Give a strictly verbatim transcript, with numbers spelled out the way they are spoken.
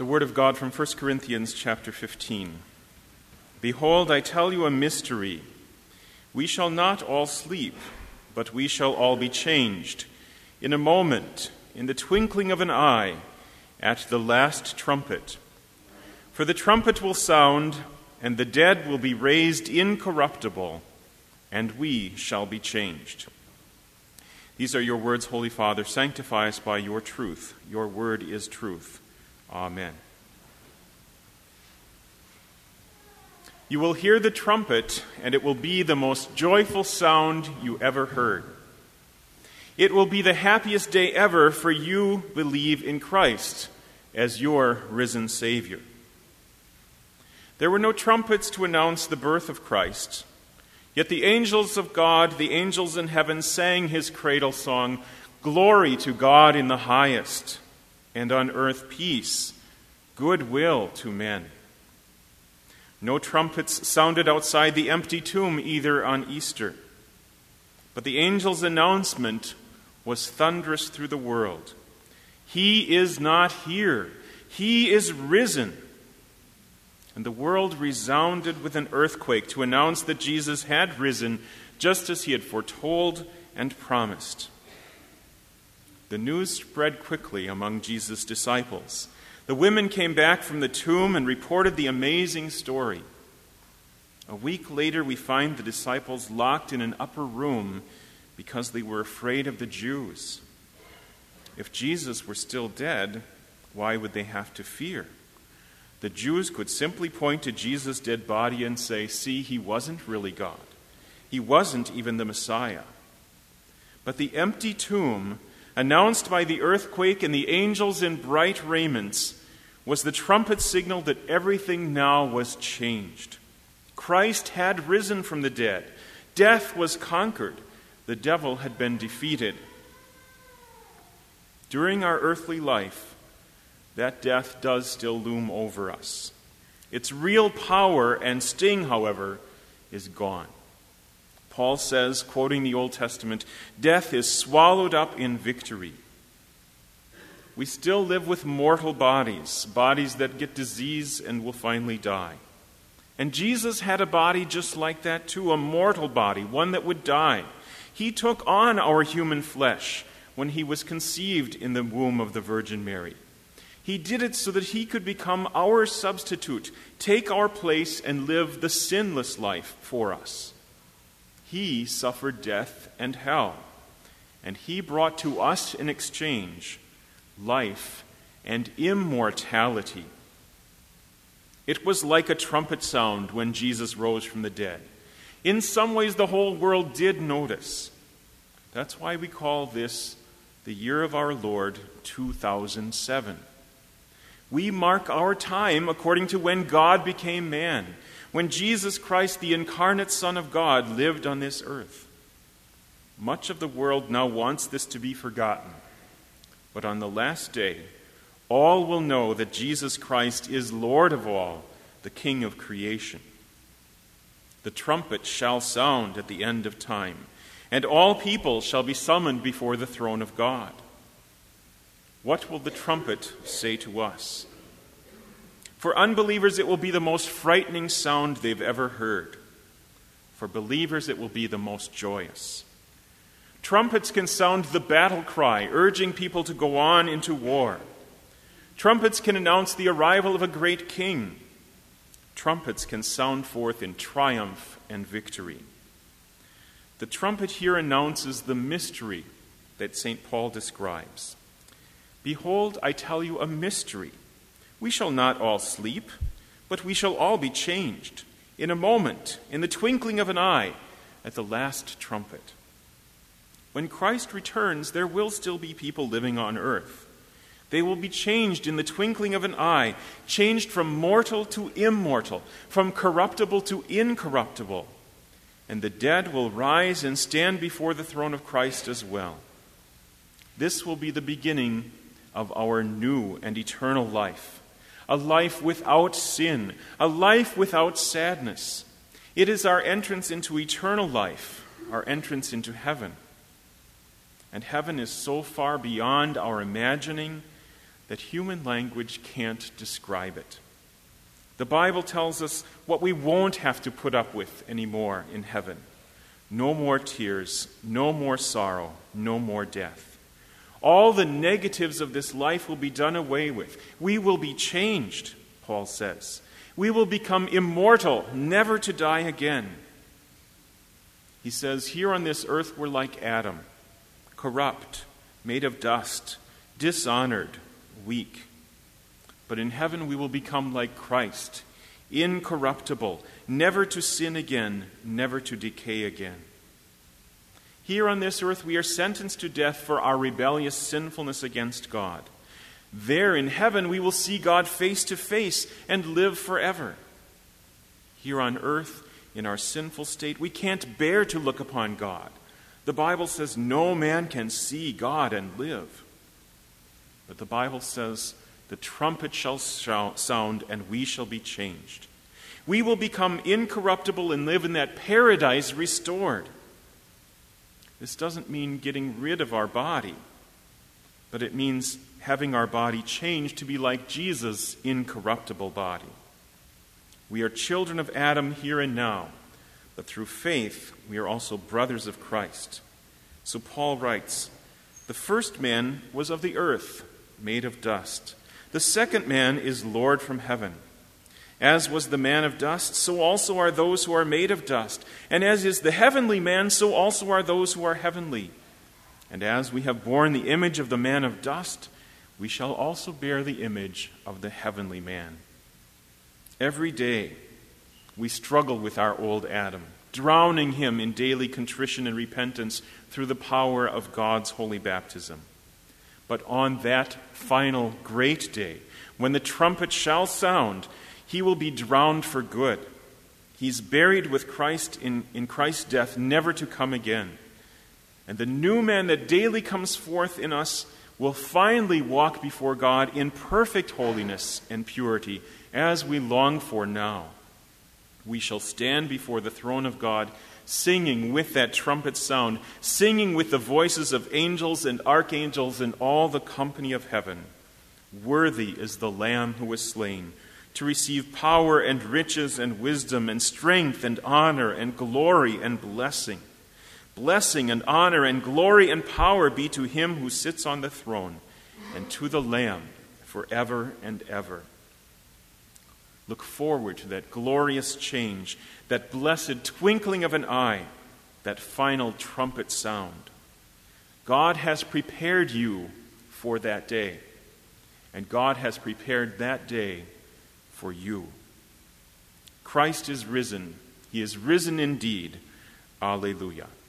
The word of God from First Corinthians chapter fifteen. Behold, I tell you a mystery. We shall not all sleep, but we shall all be changed. In a moment, in the twinkling of an eye, at the last trumpet. For the trumpet will sound, and the dead will be raised incorruptible, and we shall be changed. These are your words, Holy Father. Sanctify us by your truth. Your word is truth. Amen. You will hear the trumpet, and it will be the most joyful sound you ever heard. It will be the happiest day ever for you believe in Christ as your risen Savior. There were no trumpets to announce the birth of Christ, yet the angels of God, the angels in heaven, sang his cradle song, "Glory to God in the highest, and on earth peace, goodwill to men." No trumpets sounded outside the empty tomb either on Easter, but the angel's announcement was thunderous through the world. He is not here. He is risen. And the world resounded with an earthquake to announce that Jesus had risen just as he had foretold and promised. The news spread quickly among Jesus' disciples. The women came back from the tomb and reported the amazing story. A week later, we find the disciples locked in an upper room because they were afraid of the Jews. If Jesus were still dead, why would they have to fear? The Jews could simply point to Jesus' dead body and say, "See, he wasn't really God. He wasn't even the Messiah." But the empty tomb, announced by the earthquake and the angels in bright raiments, was the trumpet signal that everything now was changed. Christ had risen from the dead. Death was conquered. The devil had been defeated. During our earthly life, that death does still loom over us. Its real power and sting, however, is gone. Paul says, quoting the Old Testament, "Death is swallowed up in victory." We still live with mortal bodies, bodies that get disease and will finally die. And Jesus had a body just like that too, a mortal body, one that would die. He took on our human flesh when he was conceived in the womb of the Virgin Mary. He did it so that he could become our substitute, take our place, and live the sinless life for us. He suffered death and hell, and he brought to us in exchange life and immortality. It was like a trumpet sound when Jesus rose from the dead. In some ways, the whole world did notice. That's why we call this the year of our Lord, two thousand seven. We mark our time according to when God became man, when Jesus Christ, the incarnate Son of God, lived on this earth. Much of the world now wants this to be forgotten. But on the last day, all will know that Jesus Christ is Lord of all, the King of creation. The trumpet shall sound at the end of time, and all people shall be summoned before the throne of God. What will the trumpet say to us? For unbelievers, it will be the most frightening sound they've ever heard. For believers, it will be the most joyous. Trumpets can sound the battle cry, urging people to go on into war. Trumpets can announce the arrival of a great king. Trumpets can sound forth in triumph and victory. The trumpet here announces the mystery that Saint Paul describes. Behold, I tell you a mystery. We shall not all sleep, but we shall all be changed in a moment, in the twinkling of an eye, at the last trumpet. When Christ returns, there will still be people living on earth. They will be changed in the twinkling of an eye, changed from mortal to immortal, from corruptible to incorruptible. And the dead will rise and stand before the throne of Christ as well. This will be the beginning of our new and eternal life, a life without sin, a life without sadness. It is our entrance into eternal life, our entrance into heaven. And heaven is so far beyond our imagining that human language can't describe it. The Bible tells us what we won't have to put up with anymore in heaven. No more tears, no more sorrow, no more death. All the negatives of this life will be done away with. We will be changed, Paul says. We will become immortal, never to die again. He says, here on this earth we're like Adam, corrupt, made of dust, dishonored, weak. But in heaven we will become like Christ, incorruptible, never to sin again, never to decay again. Here on this earth we are sentenced to death for our rebellious sinfulness against God. There in heaven we will see God face to face and live forever. Here on earth, in our sinful state, we can't bear to look upon God. The Bible says no man can see God and live. But the Bible says the trumpet shall sound and we shall be changed. We will become incorruptible and live in that paradise restored. This doesn't mean getting rid of our body, but it means having our body changed to be like Jesus' incorruptible body. We are children of Adam here and now, but through faith we are also brothers of Christ. So Paul writes, the first man was of the earth, made of dust. The second man is Lord from heaven. As was the man of dust, so also are those who are made of dust. And as is the heavenly man, so also are those who are heavenly. And as we have borne the image of the man of dust, we shall also bear the image of the heavenly man. Every day we struggle with our old Adam, drowning him in daily contrition and repentance through the power of God's holy baptism. But on that final great day, when the trumpet shall sound, he will be drowned for good. He's buried with Christ in, in Christ's death, never to come again. And the new man that daily comes forth in us will finally walk before God in perfect holiness and purity, as we long for now. We shall stand before the throne of God, singing with that trumpet sound, singing with the voices of angels and archangels and all the company of heaven. Worthy is the Lamb who was slain, to receive power and riches and wisdom and strength and honor and glory and blessing. Blessing and honor and glory and power be to him who sits on the throne and to the Lamb forever and ever. Look forward to that glorious change, that blessed twinkling of an eye, that final trumpet sound. God has prepared you for that day, and God has prepared that day for you. Christ is risen. He is risen indeed. Alleluia.